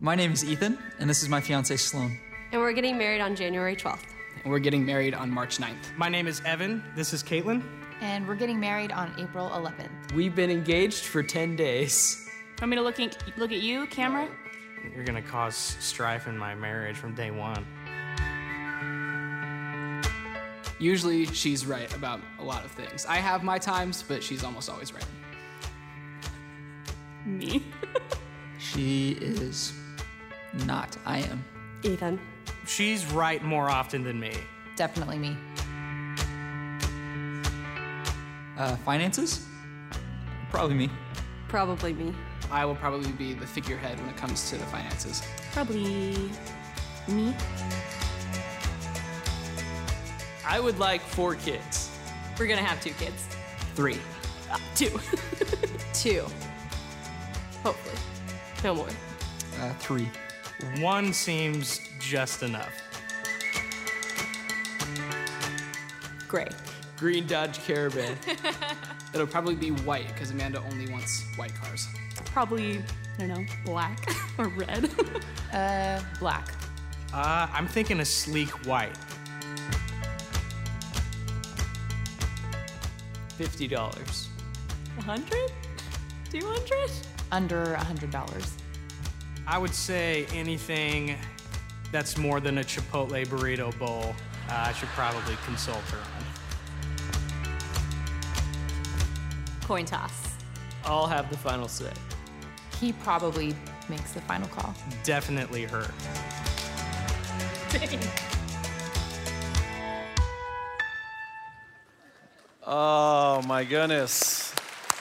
My name is Ethan, and this is my fiance, Sloan. And we're getting married on January 12th. And we're getting married on March 9th. My name is Evan. This is Caitlin. And we're getting married on April 11th. We've been engaged for 10 days. Want me to look at you, camera? You're gonna cause strife in my marriage from day one. Usually she's right about a lot of things. I have my times, but she's almost always right. Me. She is not. I am. Ethan. She's right more often than me. Definitely me. Finances? Probably me. Probably me. I will probably be the figurehead when it comes to the finances. Probably me. I would like 4 kids. We're gonna have 2 kids. 3. 2. 2. Hopefully. No more. 3. 1 seems just enough. Gray. Green Dodge Caravan. It'll probably be white because Amanda only wants white cars. Probably, I don't know, black or red. Black. I'm thinking a sleek white. $50. 100? 200? Under $100. I would say anything that's more than a Chipotle burrito bowl, I should probably consult her on. Coin toss. I'll have the final say. He probably makes the final call. Definitely her. Oh my goodness.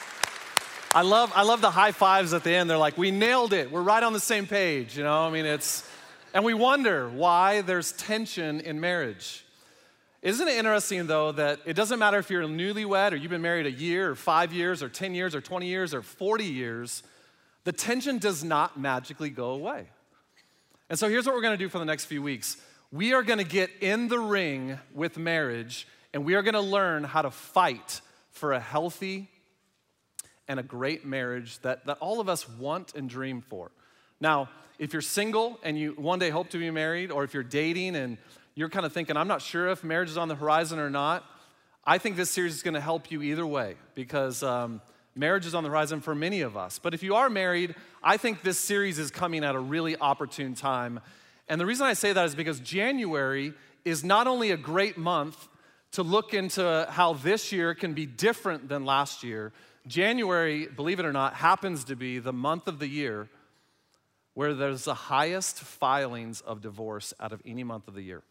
I love the high fives at the end. They're like, we nailed it. We're right on the same page, you know? I mean, and we wonder why there's tension in marriage. Isn't it interesting, though, that it doesn't matter if you're newlywed or you've been married a year or 5 years or 10 years or 20 years or 40 years, the tension does not magically go away. And so here's what we're gonna do for the next few weeks. We are gonna get in the ring with marriage, and we are gonna learn how to fight for a healthy and a great marriage that all of us want and dream for. Now, if you're single and you one day hope to be married, or if you're dating and you're kind of thinking, I'm not sure if marriage is on the horizon or not, I think this series is gonna help you either way because marriage is on the horizon for many of us. But if you are married, I think this series is coming at a really opportune time. And the reason I say that is because January is not only a great month to look into how this year can be different than last year. January, believe it or not, happens to be the month of the year where there's the highest filings of divorce out of any month of the year.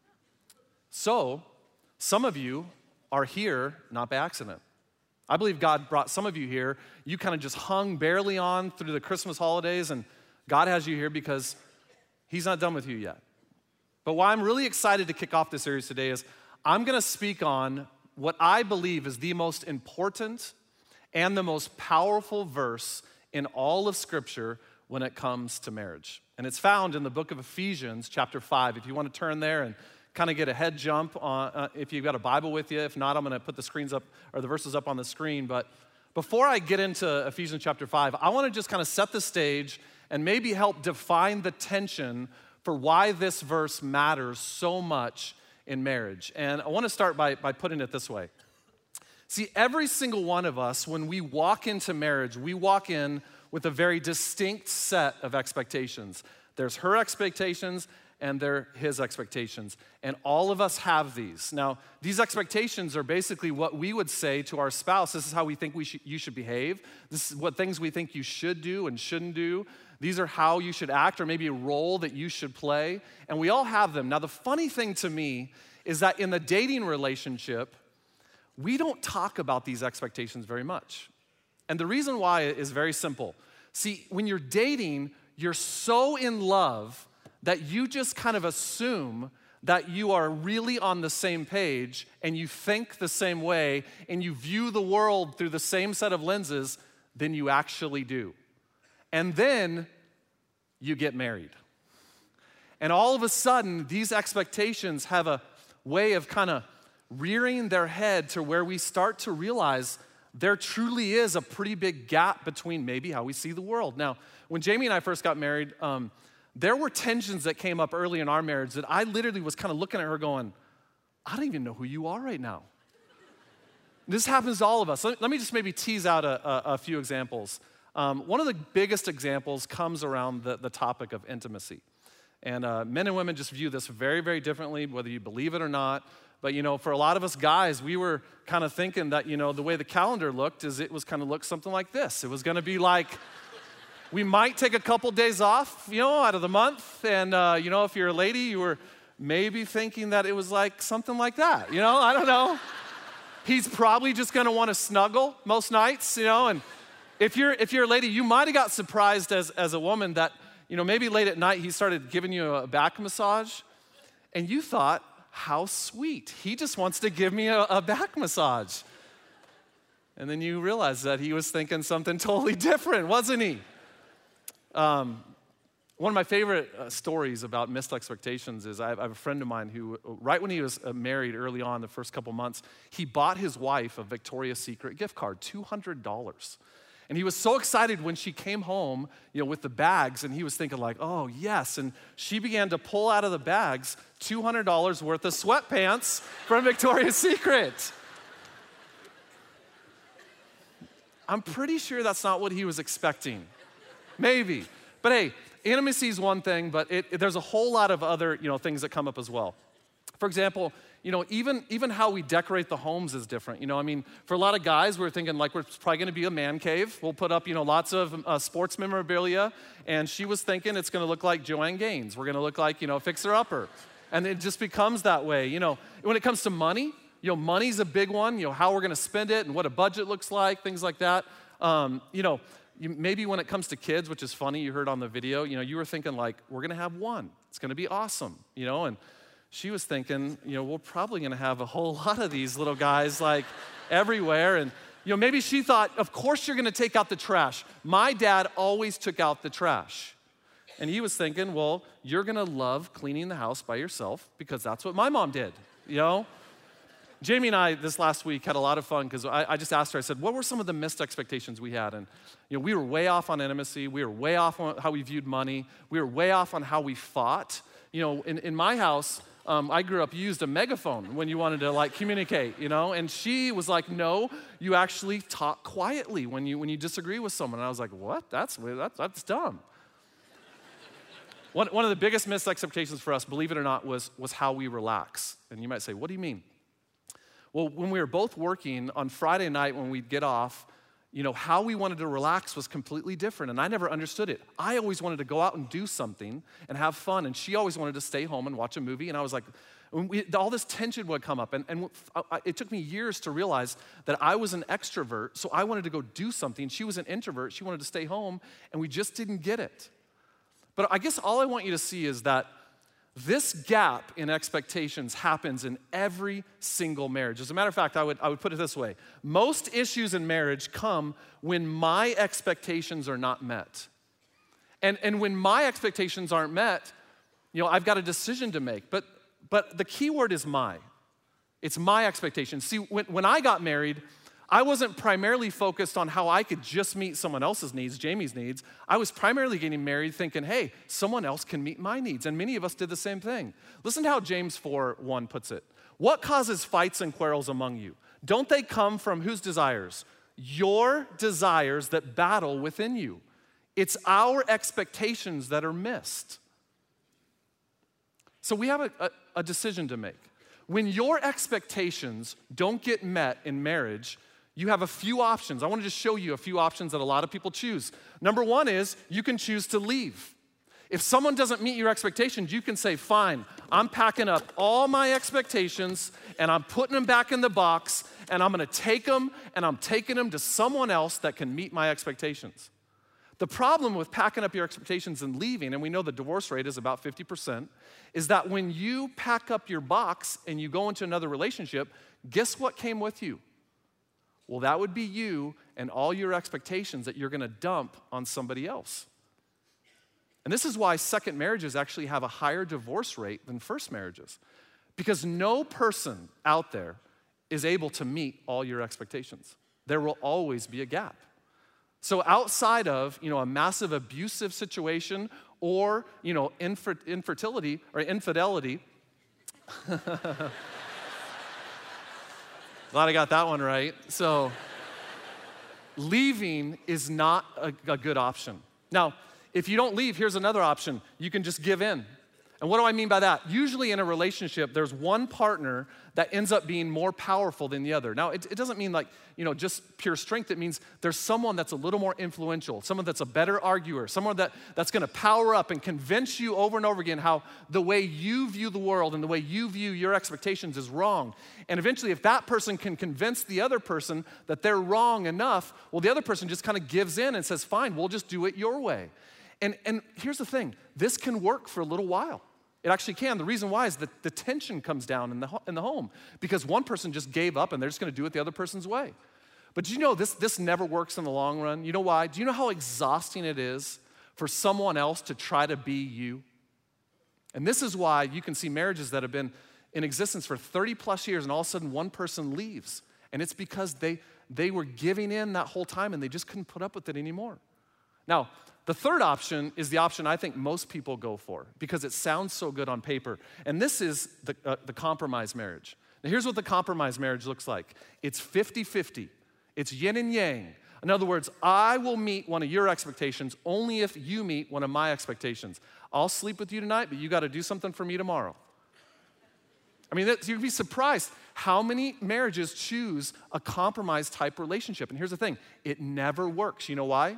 So, some of you are here not by accident. I believe God brought some of you here. You kind of just hung barely on through the Christmas holidays, and God has you here because He's not done with you yet. But why I'm really excited to kick off this series today is I'm gonna speak on what I believe is the most important and the most powerful verse in all of Scripture when it comes to marriage. And it's found in the book of Ephesians, chapter 5. If you want to turn there and kind of get a head jump on, if you've got a Bible with you. If not, I'm going to put the screens up, or the verses up on the screen. But before I get into Ephesians chapter 5, I want to just kind of set the stage and maybe help define the tension for why this verse matters so much in marriage. And I want to start by putting it this way. See, every single one of us, when we walk into marriage, we walk in with a very distinct set of expectations. There's her expectations and they're his expectations. And all of us have these. Now, these expectations are basically what we would say to our spouse. This is how we think you should behave. This is what things we think you should do and shouldn't do. These are how you should act, or maybe a role that you should play. And we all have them. Now, the funny thing to me is that in the dating relationship, we don't talk about these expectations very much. And the reason why is very simple. See, when you're dating, you're so in love that you just kind of assume that you are really on the same page and you think the same way and you view the world through the same set of lenses than you actually do. And then you get married. And all of a sudden, these expectations have a way of kind of rearing their head to where we start to realize there truly is a pretty big gap between maybe how we see the world. Now, when Jamie and I first got married, there were tensions that came up early in our marriage that I literally was kind of looking at her going, I don't even know who you are right now. This happens to all of us. Let me just maybe tease out a few examples. One of the biggest examples comes around the topic of intimacy. And men and women just view this very, very differently, whether you believe it or not. But, for a lot of us guys, we were kind of thinking that, the way the calendar looked is it was kind of looked something like this. It was going to be like, we might take a couple days off, out of the month. And, if you're a lady, you were maybe thinking that it was like something like that. I don't know. He's probably just going to want to snuggle most nights, and if you're a lady, you might have got surprised as a woman that, maybe late at night he started giving you a back massage, and you thought, how sweet. He just wants to give me a back massage. And then you realize that he was thinking something totally different, wasn't he? One of my favorite stories about missed expectations is I have a friend of mine who, right when he was married early on, the first couple months, he bought his wife a Victoria's Secret gift card, $200. And he was so excited when she came home, with the bags, and he was thinking like, oh, yes. And she began to pull out of the bags $200 worth of sweatpants from Victoria's Secret. I'm pretty sure that's not what he was expecting. Maybe. But hey, intimacy is one thing, but there's a whole lot of other, things that come up as well. For example, even how we decorate the homes is different. For a lot of guys, we're thinking like we're probably going to be a man cave. We'll put up, lots of sports memorabilia. And she was thinking it's going to look like Joanne Gaines. We're going to look like, Fixer Upper. And it just becomes that way. When it comes to money, money's a big one. How we're going to spend it and what a budget looks like, things like that. Maybe when it comes to kids, which is funny, you heard on the video, you were thinking like, we're going to have one. It's going to be awesome, and she was thinking, we're probably going to have a whole lot of these little guys like everywhere. And, maybe she thought, of course you're going to take out the trash. My dad always took out the trash. And he was thinking, well, you're going to love cleaning the house by yourself because that's what my mom did, Jamie and I this last week had a lot of fun because I just asked her, I said, what were some of the missed expectations we had? And, we were way off on intimacy. We were way off on how we viewed money. We were way off on how we fought. In my house, I grew up, you used a megaphone when you wanted to communicate, and she was like, no, you actually talk quietly when you disagree with someone. And I was like, what? That's dumb. One of the biggest missed expectations for us, believe it or not, was how we relax. And you might say, what do you mean? Well, when we were both working on Friday night when we'd get off, how we wanted to relax was completely different, and I never understood it. I always wanted to go out and do something and have fun, and she always wanted to stay home and watch a movie, and I was like, all this tension would come up, and it took me years to realize that I was an extrovert, so I wanted to go do something. She was an introvert. She wanted to stay home, and we just didn't get it. But I guess all I want you to see is that this gap in expectations happens in every single marriage. As a matter of fact, I would put it this way. Most issues in marriage come when my expectations are not met. And when my expectations aren't met, I've got a decision to make. But the key word is my. It's my expectation. See, when I got married, I wasn't primarily focused on how I could just meet someone else's needs, Jamie's needs. I was primarily getting married thinking, hey, someone else can meet my needs. And many of us did the same thing. Listen to how James 4:1 puts it. What causes fights and quarrels among you? Don't they come from whose desires? Your desires that battle within you. It's our expectations that are missed. So we have a decision to make. When your expectations don't get met in marriage, you have a few options. I want to just show you a few options that a lot of people choose. Number one is you can choose to leave. If someone doesn't meet your expectations, you can say, fine, I'm packing up all my expectations and I'm putting them back in the box and I'm going to take them and I'm taking them to someone else that can meet my expectations. The problem with packing up your expectations and leaving, and we know the divorce rate is about 50%, is that when you pack up your box and you go into another relationship, guess what came with you? Well, that would be you and all your expectations that you're going to dump on somebody else. And this is why second marriages actually have a higher divorce rate than first marriages. Because no person out there is able to meet all your expectations. There will always be a gap. So outside of, a massive abusive situation or, infertility or infidelity, glad I got that one right. So leaving is not a good option. Now, if you don't leave, here's another option. You can just give in. And what do I mean by that? Usually in a relationship, there's one partner that ends up being more powerful than the other. Now, it doesn't mean like, just pure strength. It means there's someone that's a little more influential, someone that's a better arguer, someone that's gonna power up and convince you over and over again how the way you view the world and the way you view your expectations is wrong. And eventually, if that person can convince the other person that they're wrong enough, well, the other person just kind of gives in and says, fine, we'll just do it your way. And here's the thing, this can work for a little while. It actually can. The reason why is that the tension comes down in the home because one person just gave up and they're just gonna do it the other person's way. But do you know this never works in the long run? You know why? Do you know how exhausting it is for someone else to try to be you? And this is why you can see marriages that have been in existence for 30 plus years and all of a sudden one person leaves. And it's because they were giving in that whole time and they just couldn't put up with it anymore. Now, the third option is the option I think most people go for because it sounds so good on paper. And this is the compromise marriage. Now, here's what the compromise marriage looks like. It's 50-50. It's yin and yang. In other words, I will meet one of your expectations only if you meet one of my expectations. I'll sleep with you tonight, but you got to do something for me tomorrow. I mean, you'd be surprised how many marriages choose a compromise type relationship. And here's the thing, it never works. You know why?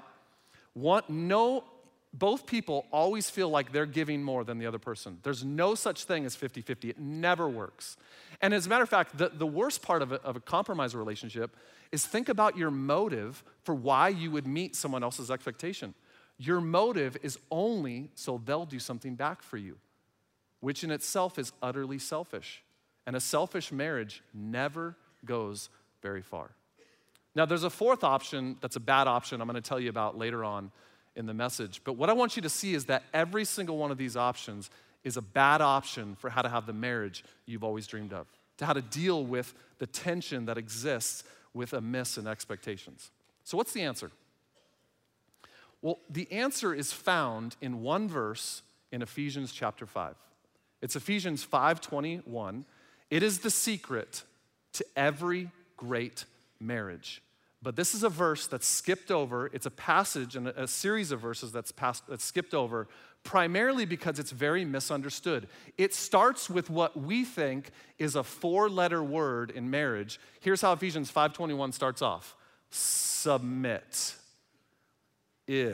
Both people always feel like they're giving more than the other person. There's no such thing as 50-50. It never works. And as a matter of fact, the worst part of a compromise relationship is think about your motive for why you would meet someone else's expectation. Your motive is only so they'll do something back for you, which in itself is utterly selfish. And a selfish marriage never goes very far. Now, there's a fourth option that's a bad option I'm going to tell you about later on in the message. But what I want you to see is that every single one of these options is a bad option for how to have the marriage you've always dreamed of, to how to deal with the tension that exists with a miss in expectations. So what's the answer? Well, the answer is found in one verse in Ephesians chapter 5. It's Ephesians 5:21. It is the secret to every great marriage. But this is a verse that's skipped over. It's a passage and a series of verses that's skipped over, primarily because it's very misunderstood. It starts with what we think is a 4-letter word in marriage. Here's how Ephesians 5:21 starts off. Submit. Ugh.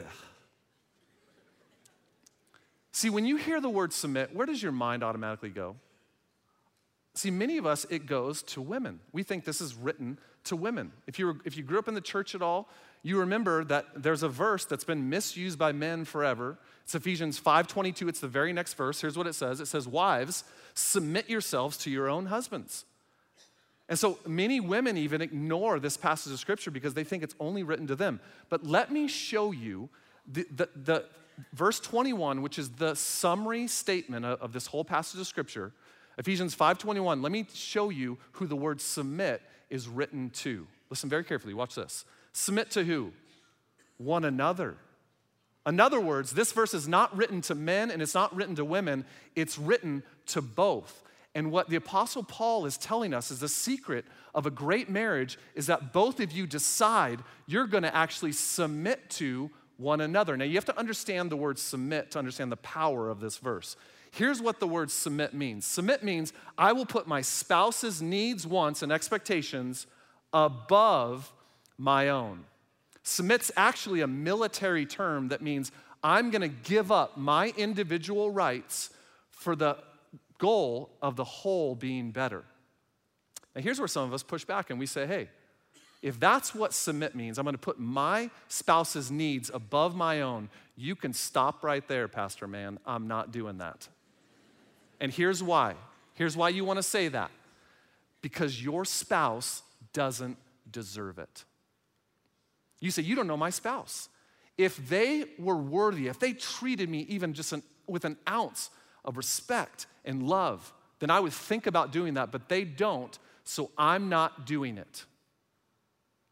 See, when you hear the word submit, where does your mind automatically go? See, many of us, it goes to women. We think this is written to women. If you grew up in the church at all, you remember that there's a verse that's been misused by men forever. It's Ephesians 5:22. It's the very next verse. Here's what it says. It says, wives, submit yourselves to your own husbands. And so many women even ignore this passage of scripture because they think it's only written to them. But let me show you the verse 21, which is the summary statement of this whole passage of scripture. Ephesians 5:21, let me show you who the word submit is written to. Listen very carefully, watch this. Submit to who? One another. In other words, this verse is not written to men and it's not written to women, it's written to both. And what the Apostle Paul is telling us is the secret of a great marriage is that both of you decide you're gonna actually submit to one another. Now you have to understand the word submit to understand the power of this verse. Here's what the word submit means. Submit means I will put my spouse's needs, wants, and expectations above my own. Submit's actually a military term that means I'm gonna give up my individual rights for the goal of the whole being better. Now here's where some of us push back and we say, hey, if that's what submit means, I'm gonna put my spouse's needs above my own, you can stop right there, Pastor Man. I'm not doing that. And here's why. Here's why you want to say that. Because your spouse doesn't deserve it. You say, you don't know my spouse. If they were worthy, if they treated me even just with an ounce of respect and love, then I would think about doing that, but they don't, so I'm not doing it.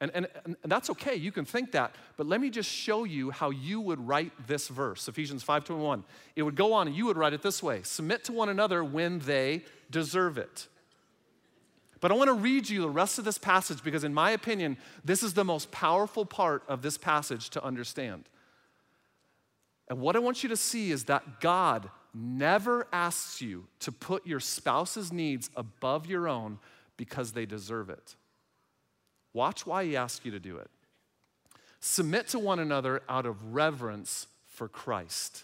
And that's okay, you can think that, but let me just show you how you would write this verse, Ephesians 5:21. It would go on and you would write it this way: submit to one another when they deserve it. But I want to read you the rest of this passage because in my opinion, this is the most powerful part of this passage to understand. And what I want you to see is that God never asks you to put your spouse's needs above your own because they deserve it. Watch why he asks you to do it. Submit to one another out of reverence for Christ.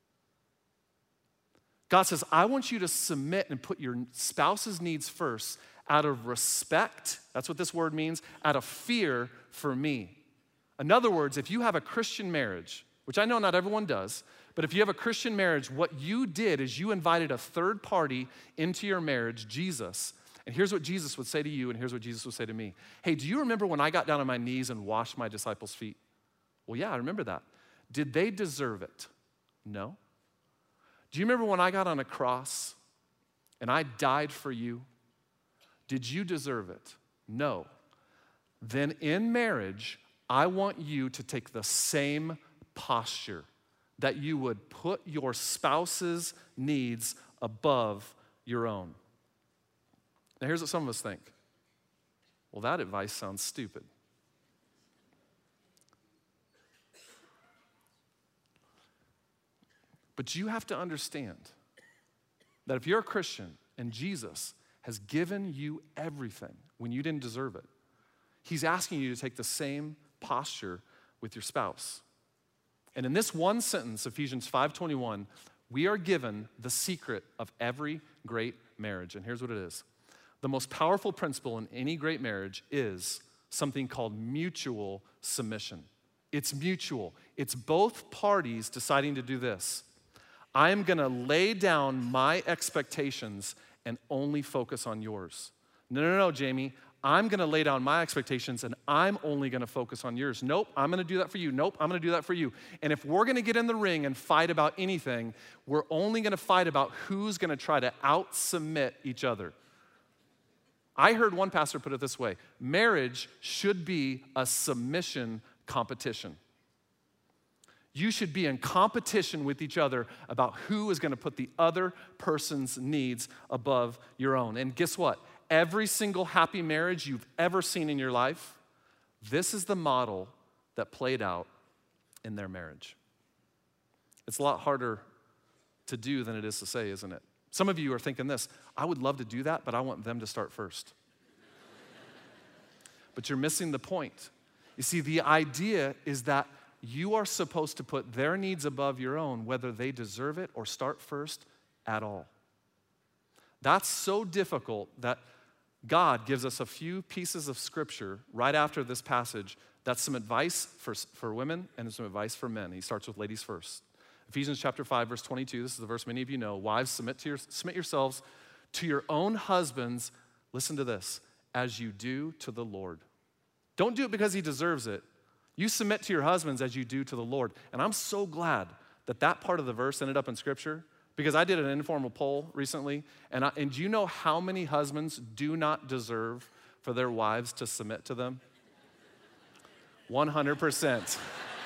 God says, I want you to submit and put your spouse's needs first out of respect. That's what this word means, out of fear for me. In other words, if you have a Christian marriage, which I know not everyone does, but if you have a Christian marriage, what you did is you invited a third party into your marriage, Jesus. And here's what Jesus would say to you, and here's what Jesus would say to me. Hey, do you remember when I got down on my knees and washed my disciples' feet? Well, yeah, I remember that. Did they deserve it? No. Do you remember when I got on a cross and I died for you? Did you deserve it? No. Then in marriage, I want you to take the same posture, that you would put your spouse's needs above your own. Now, here's what some of us think. Well, that advice sounds stupid. But you have to understand that if you're a Christian and Jesus has given you everything when you didn't deserve it, he's asking you to take the same posture with your spouse. And in this one sentence, Ephesians 5:21, we are given the secret of every great marriage. And here's what it is. The most powerful principle in any great marriage is something called mutual submission. It's mutual. It's both parties deciding to do this. I am gonna lay down my expectations and only focus on yours. No, Jamie. I'm gonna lay down my expectations and I'm only gonna focus on yours. Nope, I'm gonna do that for you. Nope, I'm gonna do that for you. And if we're gonna get in the ring and fight about anything, we're only gonna fight about who's gonna try to out-submit each other. I heard one pastor put it this way: marriage should be a submission competition. You should be in competition with each other about who is gonna put the other person's needs above your own. And guess what? Every single happy marriage you've ever seen in your life, this is the model that played out in their marriage. It's a lot harder to do than it is to say, isn't it? Some of you are thinking this: I would love to do that, but I want them to start first. But you're missing the point. You see, the idea is that you are supposed to put their needs above your own, whether they deserve it or start first at all. That's so difficult that God gives us a few pieces of scripture right after this passage that's some advice for women and some advice for men. He starts with ladies first. Ephesians chapter 5, verse 22, this is the verse many of you know. Wives, submit yourselves to your own husbands, listen to this, as you do to the Lord. Don't do it because he deserves it. You submit to your husbands as you do to the Lord. And I'm so glad that that part of the verse ended up in scripture, because I did an informal poll recently, and do you know how many husbands do not deserve for their wives to submit to them? 100%.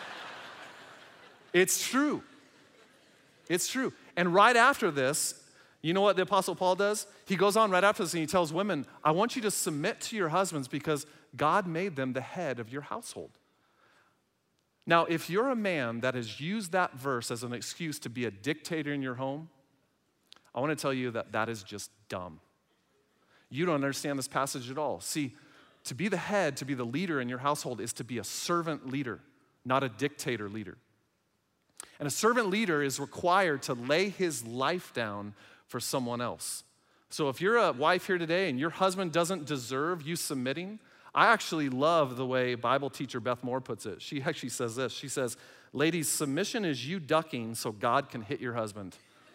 It's true. It's true. And right after this, you know what the Apostle Paul does? He goes on right after this and he tells women, I want you to submit to your husbands because God made them the head of your household. Now, if you're a man that has used that verse as an excuse to be a dictator in your home, I want to tell you that that is just dumb. You don't understand this passage at all. See, to be the head, to be the leader in your household is to be a servant leader, not a dictator leader. And a servant leader is required to lay his life down for someone else. So if you're a wife here today and your husband doesn't deserve you submitting, I actually love the way Bible teacher Beth Moore puts it. She actually says this. She says, ladies, submission is you ducking so God can hit your husband.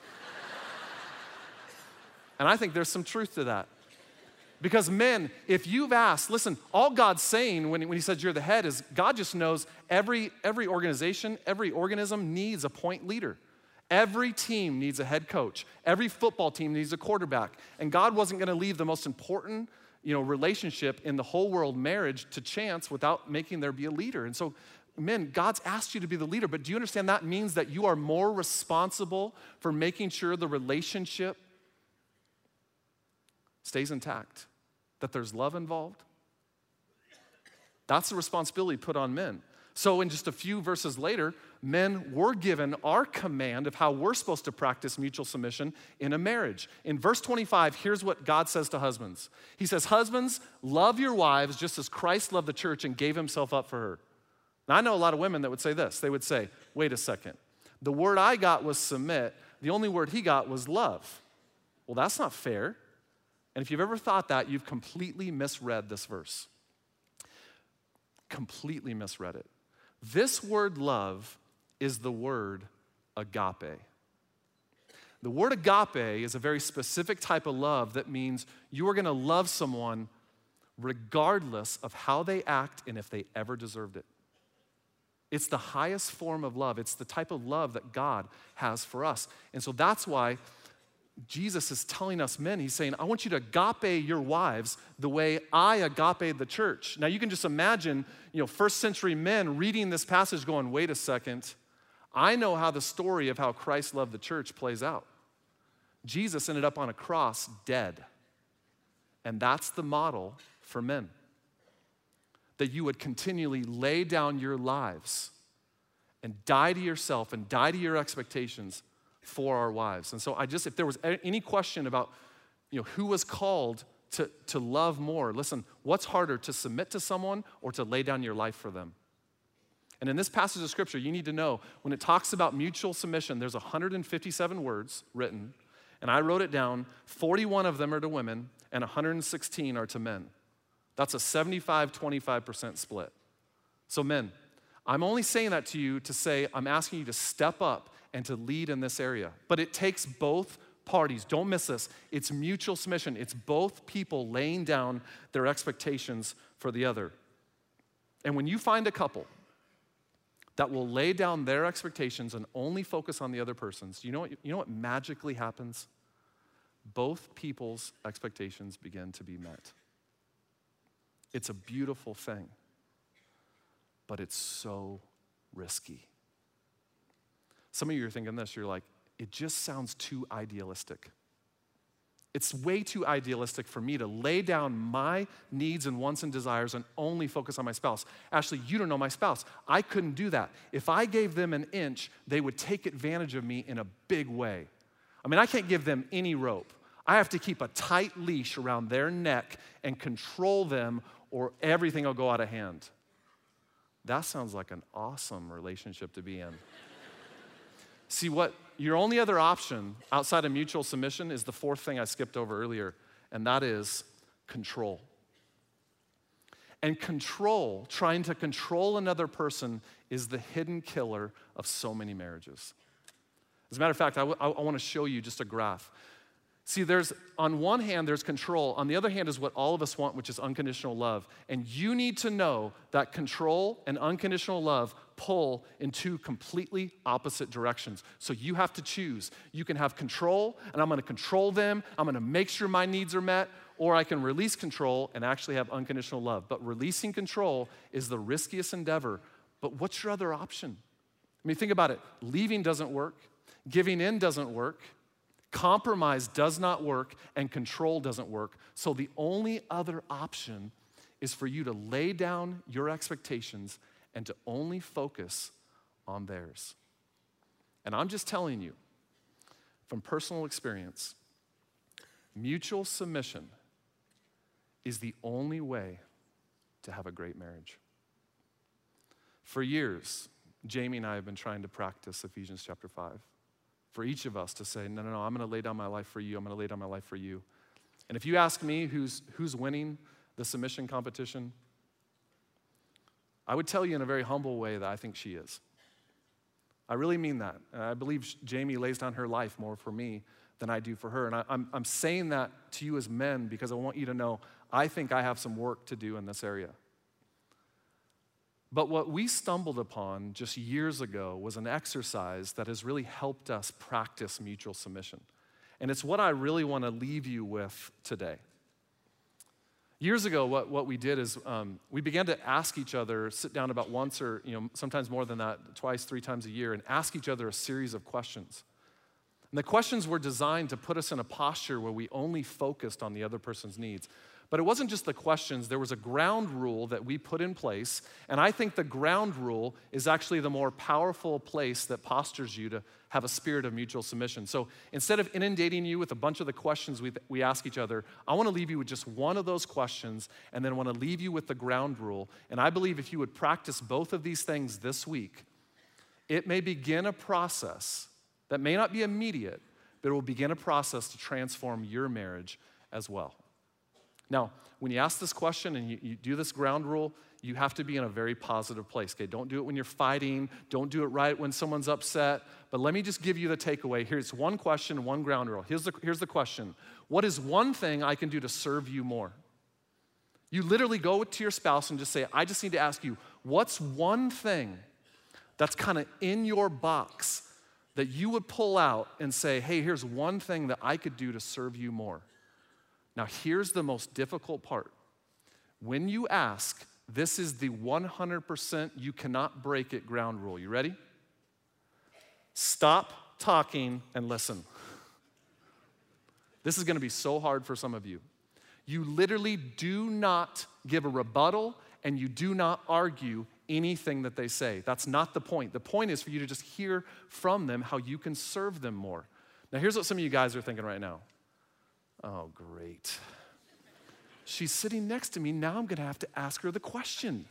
And I think there's some truth to that. Because men, if you've asked, listen, all God's saying when he says you're the head is God just knows every organization, every organism needs a point leader. Every team needs a head coach. Every football team needs a quarterback. And God wasn't going to leave the most important relationship in the whole world, marriage, to chance without making there be a leader. And so, men, God's asked you to be the leader, but do you understand that means that you are more responsible for making sure the relationship stays intact, that there's love involved? That's the responsibility put on men. So in just a few verses later, men were given our command of how we're supposed to practice mutual submission in a marriage. In verse 25, here's what God says to husbands. He says, husbands, love your wives just as Christ loved the church and gave himself up for her. Now, I know a lot of women that would say this. They would say, wait a second. The word I got was submit. The only word he got was love. Well, that's not fair. And if you've ever thought that, you've completely misread this verse. Completely misread it. This word love is the word agape. The word agape is a very specific type of love that means you are going to love someone regardless of how they act and if they ever deserved it. It's the highest form of love. It's the type of love that God has for us. And so that's why Jesus is telling us men, he's saying, I want you to agape your wives the way I agape the church. Now you can just imagine, first century men reading this passage going, wait a second, I know how the story of how Christ loved the church plays out. Jesus ended up on a cross dead. And that's the model for men. That you would continually lay down your lives and die to yourself and die to your expectations for our wives. And so if there was any question about, who was called to love more, listen, what's harder, to submit to someone or to lay down your life for them? And in this passage of scripture, you need to know, when it talks about mutual submission, there's 157 words written, and I wrote it down, 41 of them are to women, and 116 are to men. That's a 75-25% split. So men, I'm only saying that to you to say, I'm asking you to step up and to lead in this area. But it takes both parties. Don't miss this. It's mutual submission. It's both people laying down their expectations for the other. And when you find a couple that will lay down their expectations and only focus on the other person's, you know what magically happens? Both people's expectations begin to be met. It's a beautiful thing, but it's so risky. Some of you are thinking this, you're like, it just sounds too idealistic. It's way too idealistic for me to lay down my needs and wants and desires and only focus on my spouse. Ashley, you don't know my spouse. I couldn't do that. If I gave them an inch, they would take advantage of me in a big way. I can't give them any rope. I have to keep a tight leash around their neck and control them, or everything will go out of hand. That sounds like an awesome relationship to be in. See, your only other option outside of mutual submission is the fourth thing I skipped over earlier, and that is control. And control, trying to control another person, is the hidden killer of so many marriages. As a matter of fact, I want to show you just a graph. See, on one hand, there's control. On the other hand is what all of us want, which is unconditional love. And you need to know that control and unconditional love pull in two completely opposite directions. So you have to choose. You can have control, and I'm going to control them. I'm going to make sure my needs are met. Or I can release control and actually have unconditional love. But releasing control is the riskiest endeavor. But what's your other option? Think about it. Leaving doesn't work. Giving in doesn't work. Compromise does not work, and control doesn't work. So the only other option is for you to lay down your expectations and to only focus on theirs. And I'm just telling you, from personal experience, mutual submission is the only way to have a great marriage. For years, Jamie and I have been trying to practice Ephesians chapter 5. For each of us to say, no, I'm going to lay down my life for you. I'm going to lay down my life for you. And if you ask me who's winning the submission competition, I would tell you in a very humble way that I think she is. I really mean that. And I believe Jamie lays down her life more for me than I do for her. And I'm saying that to you as men because I want you to know I think I have some work to do in this area. But what we stumbled upon just years ago was an exercise that has really helped us practice mutual submission. And it's what I really want to leave you with today. Years ago, what we did is we began to ask each other, sit down about once or sometimes more than that, twice, 3 times a year, and ask each other a series of questions. And the questions were designed to put us in a posture where we only focused on the other person's needs. But it wasn't just the questions, there was a ground rule that we put in place, and I think the ground rule is actually the more powerful place that postures you to have a spirit of mutual submission. So instead of inundating you with a bunch of the questions we ask each other, I want to leave you with just one of those questions, and then want to leave you with the ground rule. And I believe if you would practice both of these things this week, it may begin a process that may not be immediate, but it will begin a process to transform your marriage as well. Now, when you ask this question and you do this ground rule, you have to be in a very positive place, okay? Don't do it when you're fighting. Don't do it right when someone's upset. But let me just give you the takeaway. Here's one question, one ground rule. Here's the question. What is one thing I can do to serve you more? You literally go to your spouse and just say, I just need to ask you, what's one thing that's kind of in your box that you would pull out and say, hey, here's one thing that I could do to serve you more? Now, here's the most difficult part. When you ask, this is the 100% you cannot break it ground rule. You ready? Stop talking and listen. This is going to be so hard for some of you. You literally do not give a rebuttal and you do not argue anything that they say. That's not the point. The point is for you to just hear from them how you can serve them more. Now, here's what some of you guys are thinking right now. Oh, great. She's sitting next to me. Now I'm going to have to ask her the question.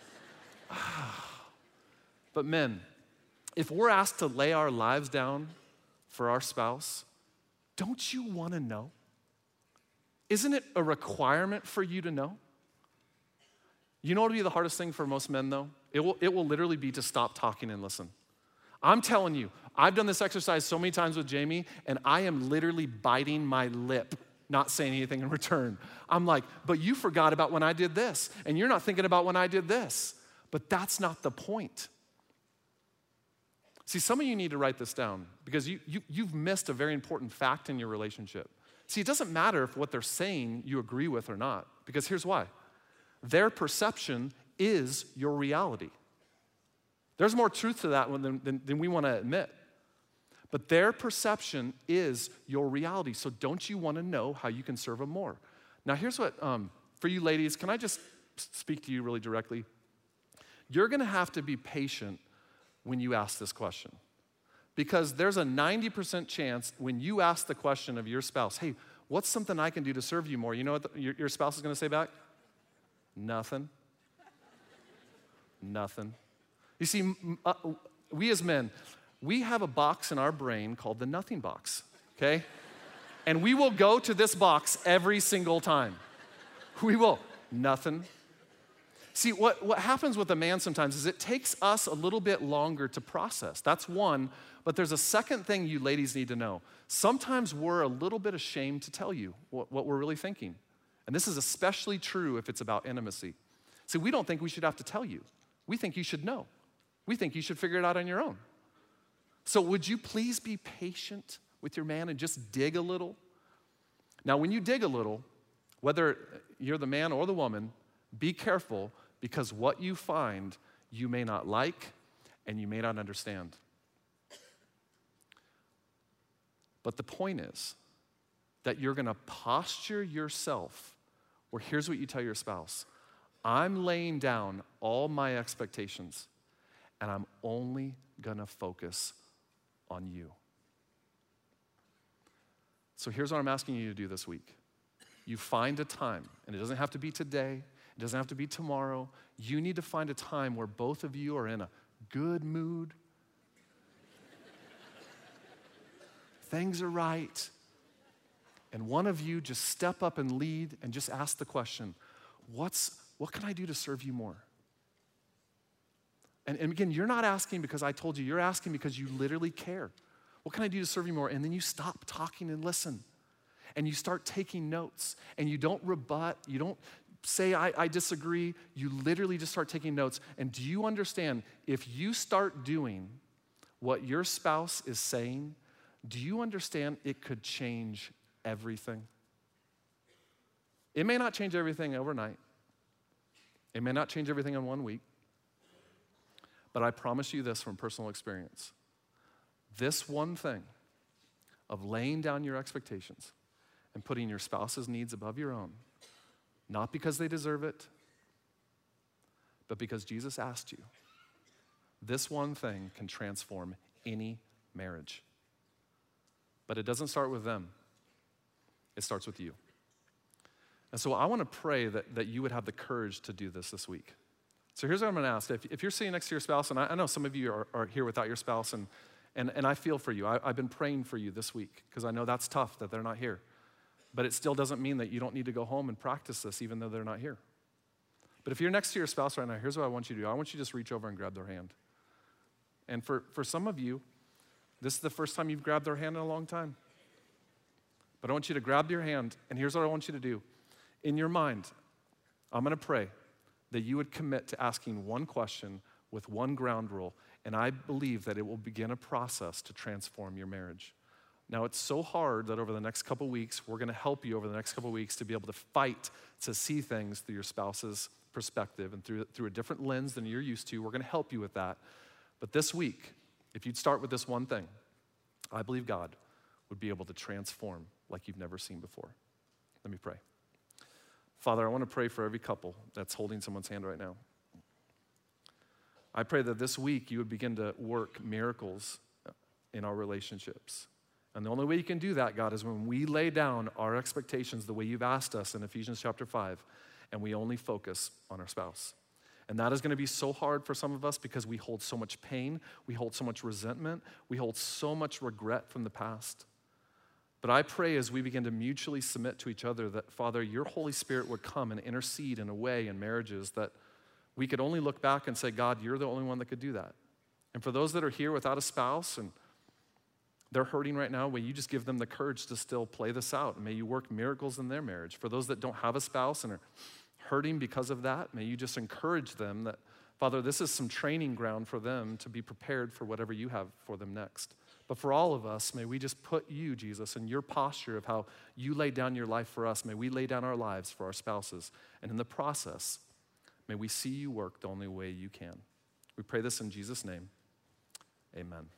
But men, if we're asked to lay our lives down for our spouse, don't you want to know? Isn't it a requirement for you to know? You know what would be the hardest thing for most men, though? It will literally be to stop talking and listen. I'm telling you, I've done this exercise so many times with Jamie, and I am literally biting my lip, not saying anything in return. I'm like, but you forgot about when I did this, and you're not thinking about when I did this. But that's not the point. See, some of you need to write this down because you've missed a very important fact in your relationship. See, it doesn't matter if what they're saying you agree with or not, because here's why. Their perception is your reality. There's more truth to that than we want to admit. But their perception is your reality. So don't you want to know how you can serve them more? Now here's what, for you ladies, can I just speak to you really directly? You're going to have to be patient when you ask this question. Because there's a 90% chance when you ask the question of your spouse, hey, what's something I can do to serve you more? You know what your spouse is going to say back? Nothing. Nothing. You see, we as men, we have a box in our brain called the nothing box, okay? And we will go to this box every single time. We will. Nothing. See, what happens with a man sometimes is it takes us a little bit longer to process. That's one, but there's a second thing you ladies need to know. Sometimes we're a little bit ashamed to tell you what we're really thinking. And this is especially true if it's about intimacy. See, we don't think we should have to tell you. We think you should know. We think you should figure it out on your own. So would you please be patient with your man and just dig a little? Now, when you dig a little, whether you're the man or the woman, be careful because what you find you may not like and you may not understand. But the point is that you're going to posture yourself where here's what you tell your spouse. I'm laying down all my expectations and I'm only going to focus on you. So here's what I'm asking you to do this week. You find a time, and it doesn't have to be today, it doesn't have to be tomorrow. You need to find a time where both of you are in a good mood. Things are right. And one of you just step up and lead and just ask the question, what can I do to serve you more? And again, you're not asking because I told you, you're asking because you literally care. What can I do to serve you more? And then you stop talking and listen. And you start taking notes. And you don't rebut. You don't say, I disagree. You literally just start taking notes. And do you understand, if you start doing what your spouse is saying, do you understand it could change everything? It may not change everything overnight. It may not change everything in 1 week. But I promise you this from personal experience. This one thing of laying down your expectations and putting your spouse's needs above your own, not because they deserve it, but because Jesus asked you, this one thing can transform any marriage. But it doesn't start with them. It starts with you. And so I want to pray that you would have the courage to do this week. So here's what I'm going to ask. If you're sitting next to your spouse, and I know some of you are here without your spouse, and I feel for you. I've been praying for you this week because I know that's tough that they're not here. But it still doesn't mean that you don't need to go home and practice this even though they're not here. But if you're next to your spouse right now, here's what I want you to do. I want you to just reach over and grab their hand. And for some of you, this is the first time you've grabbed their hand in a long time. But I want you to grab your hand, and here's what I want you to do. In your mind, I'm going to pray that you would commit to asking one question with one ground rule, and I believe that it will begin a process to transform your marriage. Now, it's so hard that over the next couple weeks, we're going to help you over the next couple weeks to be able to fight to see things through your spouse's perspective and through a different lens than you're used to. We're going to help you with that. But this week, if you'd start with this one thing, I believe God would be able to transform like you've never seen before. Let me pray. Father, I want to pray for every couple that's holding someone's hand right now. I pray that this week you would begin to work miracles in our relationships. And the only way you can do that, God, is when we lay down our expectations the way you've asked us in Ephesians chapter 5, and we only focus on our spouse. And that is going to be so hard for some of us because we hold so much pain, we hold so much resentment, we hold so much regret from the past. But I pray as we begin to mutually submit to each other that, Father, your Holy Spirit would come and intercede in a way in marriages that we could only look back and say, God, you're the only one that could do that. And for those that are here without a spouse and they're hurting right now, may you just give them the courage to still play this out. And may you work miracles in their marriage. For those that don't have a spouse and are hurting because of that, may you just encourage them that, Father, this is some training ground for them to be prepared for whatever you have for them next. But for all of us, may we just put you, Jesus, in your posture of how you laid down your life for us. May we lay down our lives for our spouses. And in the process, may we see you work the only way you can. We pray this in Jesus' name. Amen.